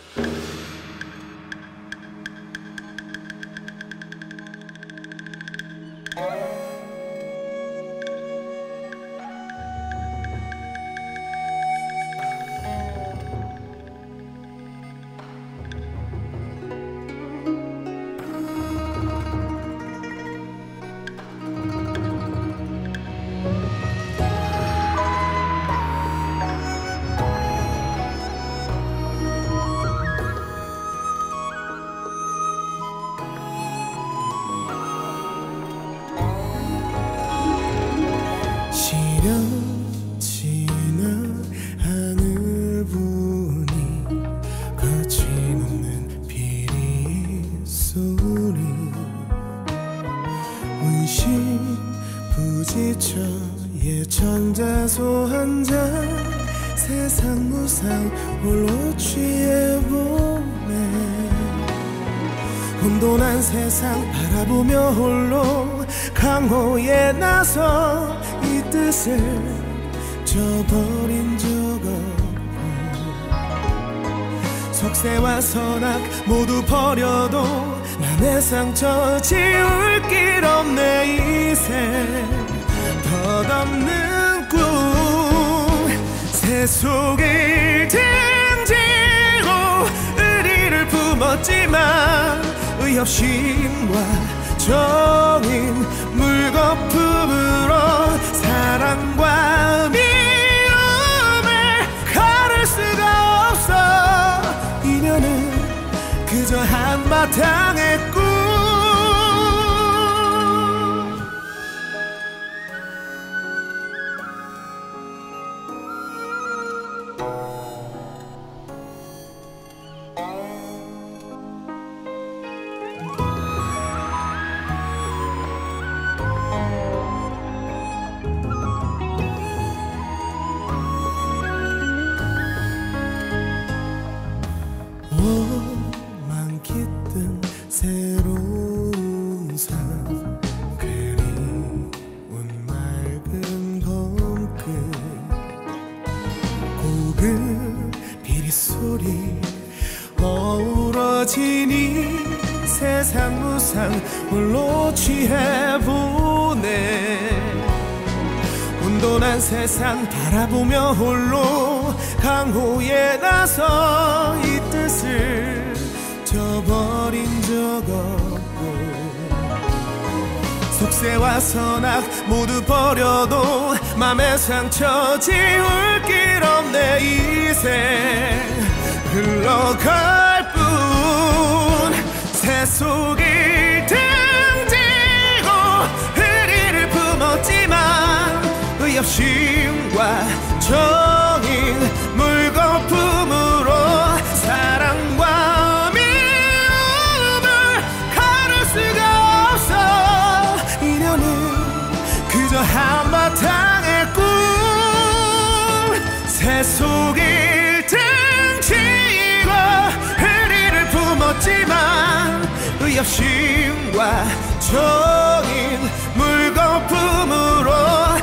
시려지는 하늘분이 거침없는 비리 소리 문신 부지쳐 예천자소 한잔 세상 무상 홀로 취해보네 혼돈한 세상 바라보며 홀로 강호에 나서 이 뜻을 저버린 적 없고 속세와 선악 모두 버려도 맘의 상처 지울 길 없네 이세 덧없는 꿈 세속을 등지고 의리를 품었지만 의협심과 정인 물거품으로 사랑과 미움을 가를 수가 없어 인연은 그저 한바탕의 꿈 오만 깃든 새로운 삶 그리운 맑은 봄끝 고급 비릿소리 어우러지니 세상 무상 홀로 취해보네 혼돈한 세상 바라보며 홀로 강호에 나서 이 뜻을 저버린 적 없고 속세와 선악 모두 버려도 맘의 상처 지울 길 없네 이세 흘러갈 뿐 세속을 등지고 의리를 품었지만 의협심과 정인 물거품으로 사랑과 미움을 가를 수가 없어 인연은 그저 한바탕의 꿈 세속을 등지고 의리를 품었지만 의협심과 정인 물거품으로